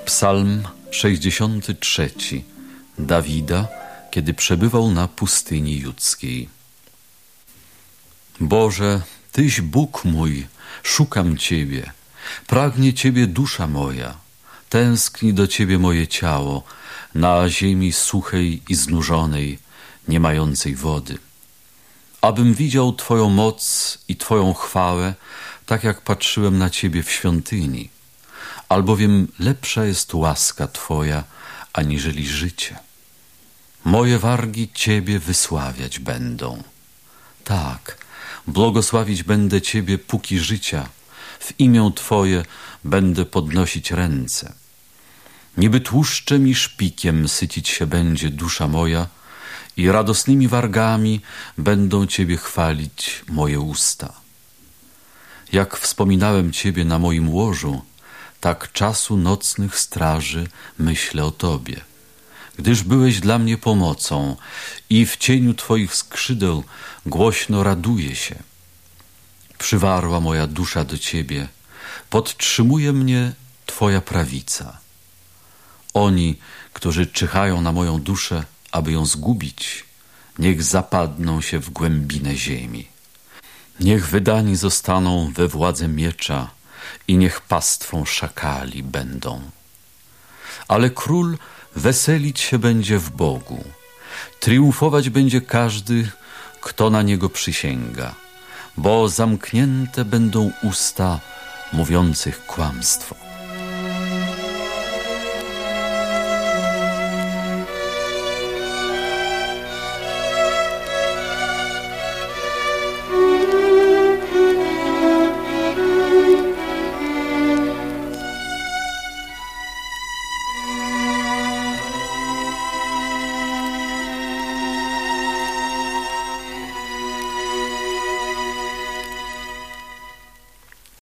Psalm 63 Dawida, kiedy przebywał na pustyni judzkiej. Boże, Tyś Bóg mój, szukam Ciebie, pragnie Ciebie dusza moja, tęskni do Ciebie moje ciało, na ziemi suchej i znużonej, nie mającej wody. Abym widział Twoją moc i Twoją chwałę, tak jak patrzyłem na Ciebie w świątyni, albowiem lepsza jest łaska Twoja, aniżeli życie. Moje wargi Ciebie wysławiać będą. Tak, błogosławić będę Ciebie póki życia, w imię Twoje będę podnosić ręce. Niby tłuszczem i szpikiem sycić się będzie dusza moja i radosnymi wargami będą Ciebie chwalić moje usta. Jak wspominałem Ciebie na moim łożu, tak czasu nocnych straży myślę o Tobie. Gdyż byłeś dla mnie pomocą i w cieniu Twoich skrzydeł głośno raduję się. Przywarła moja dusza do Ciebie, podtrzymuje mnie Twoja prawica. Oni, którzy czyhają na moją duszę, aby ją zgubić, niech zapadną się w głębinę ziemi. Niech wydani zostaną we władzę miecza i niech pastwą szakali będą. Ale król weselić się będzie w Bogu. Triumfować będzie każdy, kto na Niego przysięga, bo zamknięte będą usta mówiących kłamstwo.